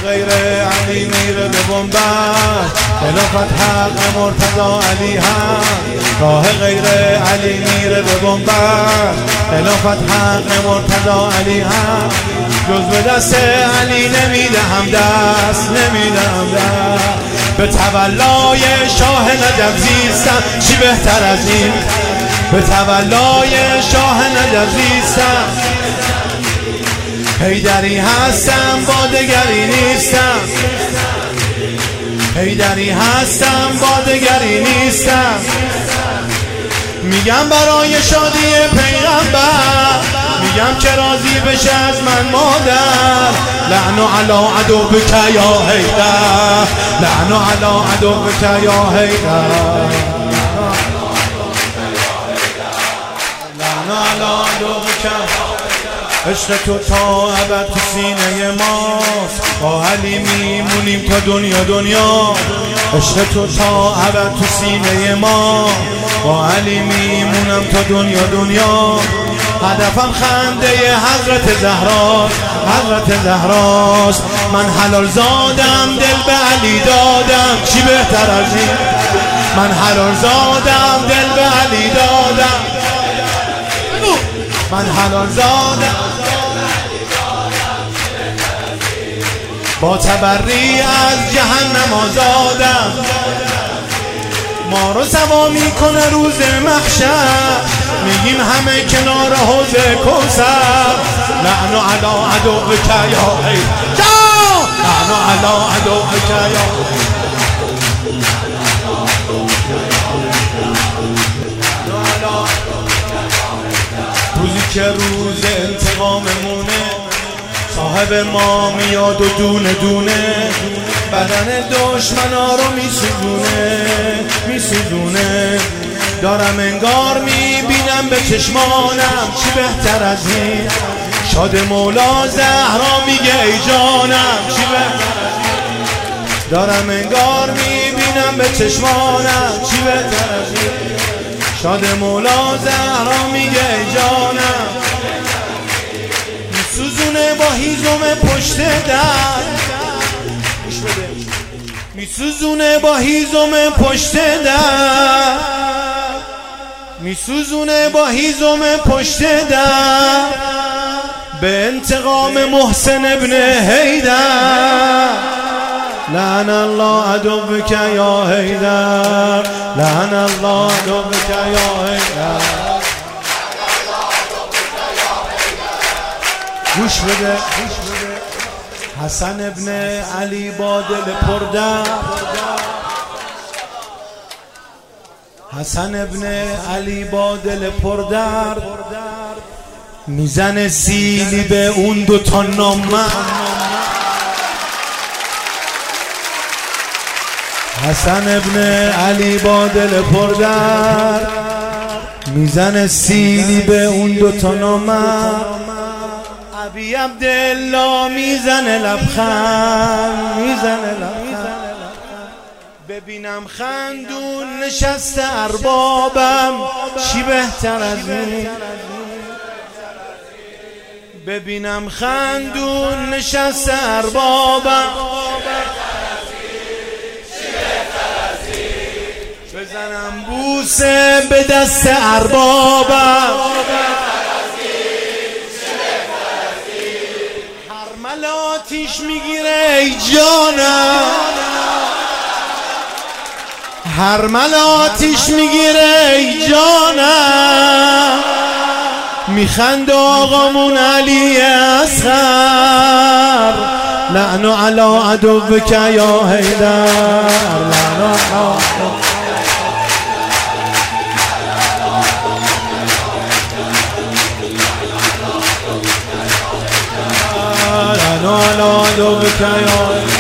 غیر علی میره به بنبست، خلافت حق مرتضی علی هست. راه غیر علی میره به بنبست، خلافت حق مرتضی علی هست. جز به دست علی نمیدهم دست، نمیدهم دست. به تولای شاه نجف زیستم، چی بهتر از این؟ به تولای شاه نجف زیستم. حیدری هستم با دگری نیستم، حیدری هستم با دگری نیستم. میگم برای شادی پیغمبر، میگم که راضی بشه از من مادر. لعنو علی عدوک یا حیدر، لعنو علی عدوک یا حیدر، لعنو علی عدوک. عشق تو تا ابد تو سینه ماست، با علی میمونیم تا دنیا دنیا. عشق تو تا ابد تو سینه ما، با علی میمونم تا دنیا دنیا. هدفم خنده حضرت زهراست، حضرت زهراست. من حلال زادم دل به علی دادم، چی بهتر از این؟ من حلال زادم دل به علی دادم، من حلال زادم با تبری از جهنم آزادم. ما رو سوا میکنه روز محشر، میگیم همه کنار حوض کوثر. لعنو علی عدوک یا حیدر، لعنو علی عدوک یا حیدر. روزی که روز انتقاممونه، صاحب ما میاد و دونه دونه بدن دشمنا رو میسوزونه، میسوزونه. دارم انگار میبینم به چشمانم، چی بهتر از این؟ شاد مولا زهرا میگه ای جانم، چی بهتر از این؟ دارم انگار میبینم به چشمانم، چی بهتر از این؟ شاد مولا زهرا میگه ای جانم. میسوزونه با هیزم پشت در، میسوزونه با هیزم پشت در، میسوزونه با هیزم پشت در. به انتقام محسن ابن حیدر. لعن الله عدوک یا حیدر، لعن الله عدوک یا حیدر. گوش بده، حسن ابن علی با دل پردرد، حسن ابن علی با دل پردرد. میزنه سیلی به اون دوتا نامرد. حسن ابن علی با دل پردرد، میزنه سیلی به اون دوتا نامرد. ابی عبدالله میزنه لبخند، میزنه لبخند. ببینم خندون نشسته اربابم، چی بهتر از این؟ ببینم خندون نشسته اربابم، بزنم بوسه به دست اربابم. هرمل آتیش میگیره ای جانم، هرمل آتیش میگیره ای جانم. میخند آقامون علی اصغر. لعنو علی عدوک یا حیدر، لعنو علی عدوک یا